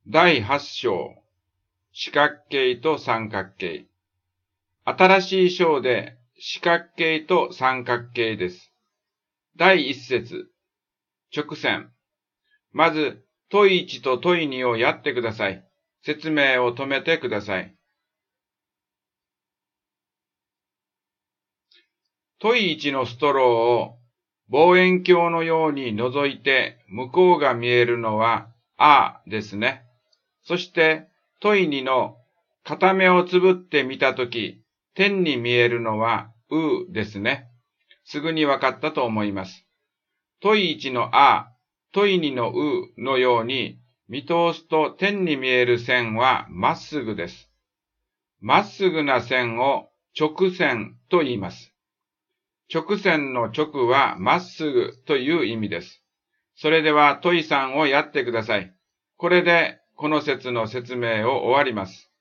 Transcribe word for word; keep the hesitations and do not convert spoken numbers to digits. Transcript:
だいはち章、四角形と三角形。新しい章で四角形と三角形です。だいいち節、直線。まず、問いいちと問いにをやってください。説明を止めてください。問いいちのストローを望遠鏡のように覗いて向こうが見えるのはあですね。そして問いにの片目をつぶってみたとき、点に見えるのはうですね。すぐにわかったと思います。問いいちのあ、問いにのうのように見通すと点に見える線はまっすぐです。まっすぐな線を直線と言います。直線の直はまっすぐという意味です。それでは問いさんをやってください。これでこの説の説明を終わります。